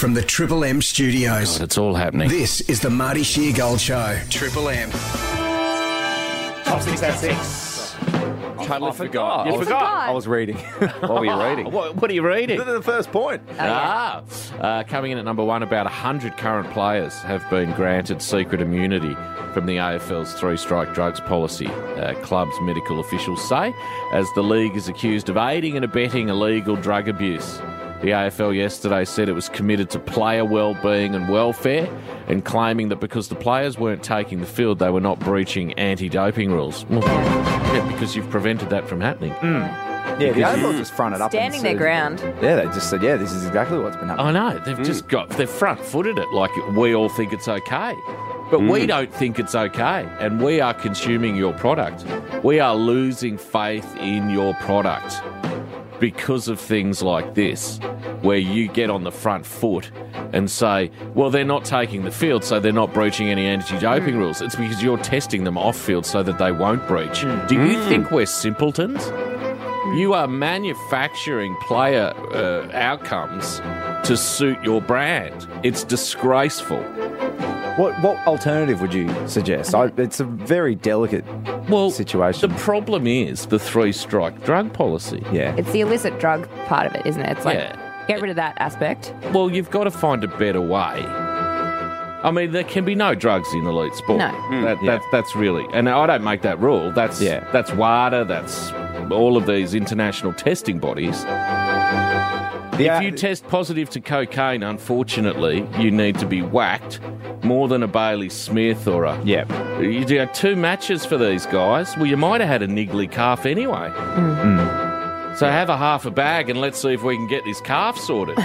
from the Triple M studios. God, it's all happening. This is the Marty Sheargold Show. Triple M. Top 6 at 6. Totally forgot. You forgot? I was reading. What were you reading? What are you reading? The first point. Coming in at number 1, about 100 current players have been granted secret immunity from the AFL's three-strike drugs policy, club's medical officials say, as the league is accused of aiding and abetting illegal drug abuse. The AFL yesterday said it was committed to player well-being and welfare, and claiming that because the players weren't taking the field, they were not breaching anti-doping rules. Well, yeah, because you've prevented that from happening. Yeah, the AFL just fronted up Standing and their said, ground. Yeah, they just said, yeah, this is exactly what's been happening. I know. They've front-footed it like we all think it's okay. But we don't think it's okay, and we are consuming your product. We are losing faith in your product because of things like this, where you get on the front foot and say, well, they're not taking the field, so they're not breaching any anti-doping rules. It's because you're testing them off-field so that they won't breach. Do you think we're simpletons? You are manufacturing player outcomes to suit your brand. It's disgraceful. What alternative would you suggest? It's a very delicate situation. The problem is the three-strike drug policy. Yeah. It's the illicit drug part of it, isn't it? It's like, Yeah. get rid of that aspect. Well, you've got to find a better way. I mean, there can be no drugs in elite sport. No. That's really... And I don't make that rule. That's WADA, that's all of these international testing bodies. If you test positive to cocaine, unfortunately, you need to be whacked more than a Bailey Smith or a... Yeah. You do 2 matches for these guys. Well, you might have had a niggly calf anyway. So have a half a bag and let's see if we can get this calf sorted.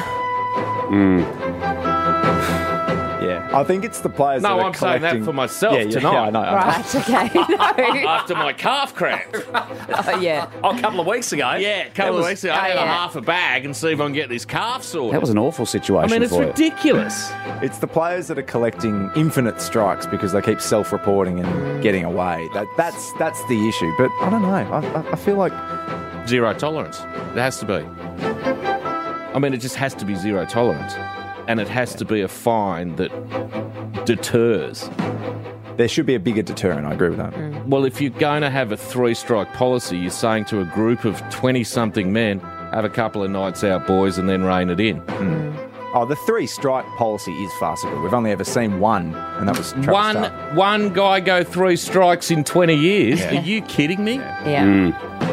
Yeah. I think it's the players that No, are I'm saying that collecting- for myself tonight. Yeah, I know. Right, okay. No. After my calf cramp. Oh, yeah. Oh, a couple of weeks ago. Yeah, a couple of weeks ago. I had yeah. a half a bag and see if I can get this calf sorted. That was an awful situation I mean, it's for you. ridiculous. It's the players that are collecting infinite strikes because they keep self-reporting and getting away. That's the issue. But I don't know. I feel like... Zero tolerance. It has to be. I mean, it just has to be zero tolerance. And it has to be a fine that deters. There should be a bigger deterrent. I agree with that. Well, if you're going to have a three-strike policy, you're saying to a group of 20-something men, have a couple of nights out, boys, and then rein it in. Oh, the 3-strike policy is farcical. We've only ever seen one, and that was Travis Tuck. One guy go 3 strikes in 20 years? Are you kidding me? Yeah.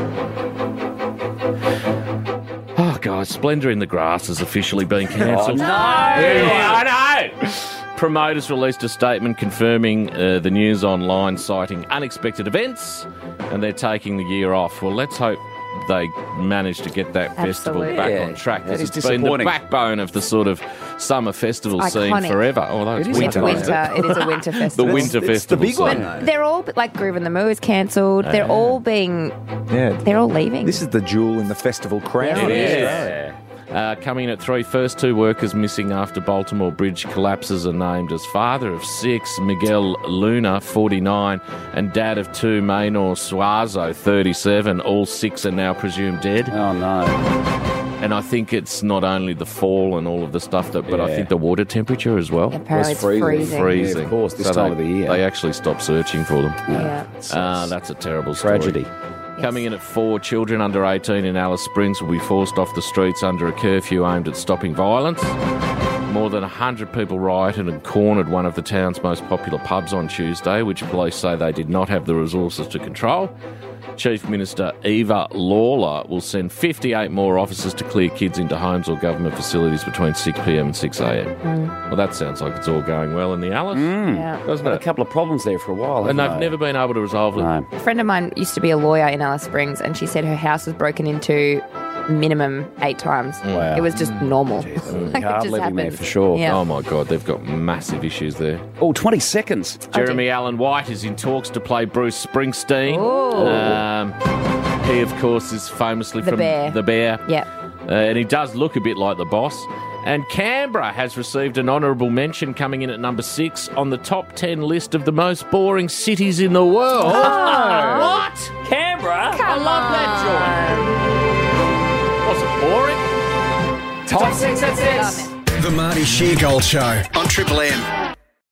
Oh, guys, Splendour in the Grass has officially been cancelled. No! I know! Promoters released a statement confirming the news online, citing unexpected events, and they're taking the year off. Well, let's hope they manage to get that festival Absolutely. back Yeah, on track. that is It's been the disappointing. backbone of the sort of summer festival scene Iconic. forever. Although it's It is winter. Winter. It is a winter The festival. winter It's the festival big one, scene. though. They're all, like, Groove and the Moo is cancelled. They're all being... Yeah. They're all leaving. This is the jewel in the festival crown. Yeah. Coming in at 3, first 2 workers missing after Baltimore Bridge collapses are named as father of 6, Miguel Luna, 49, and dad of 2, Maynor Suazo, 37. All 6 are now presumed dead. Oh, no. And I think it's not only the fall and all of the stuff, but I Yeah. think the water temperature as well. Apparently was it's freezing. freezing. Yeah, of course, this So time they, of the year. They actually stopped searching for them. Yeah. That's a terrible story. Tragedy. Coming in at 4, children under 18 in Alice Springs will be forced off the streets under a curfew aimed at stopping violence. More than 100 people rioted and cornered one of the town's most popular pubs on Tuesday, which police say they did not have the resources to control. Chief Minister Eva Lawler will send 58 more officers to clear kids into homes or government facilities between 6pm and 6am. Well, that sounds like it's all going well in the Alice, Yeah. doesn't Had a it? couple of problems there for a while. And haven't they've they? never been able to resolve them. No. A friend of mine used to be a lawyer in Alice Springs, and she said her house was broken into minimum 8 times. Wow. It was just normal. Like, it Hard just living there happened. for sure. Yeah. Oh, my God, they've got massive issues there. Oh, 20 seconds. Jeremy Allen White is in talks to play Bruce Springsteen. He, of course, is famously The from Bear. The Bear. Yeah. And he does look a bit like the boss. And Canberra has received an honourable mention, coming in at number 6 on the top 10 list of the most boring cities in the world. What? Canberra? I love that joint. Was it boring? Top 6 at 6. The Marty Sheargold Show on Triple M.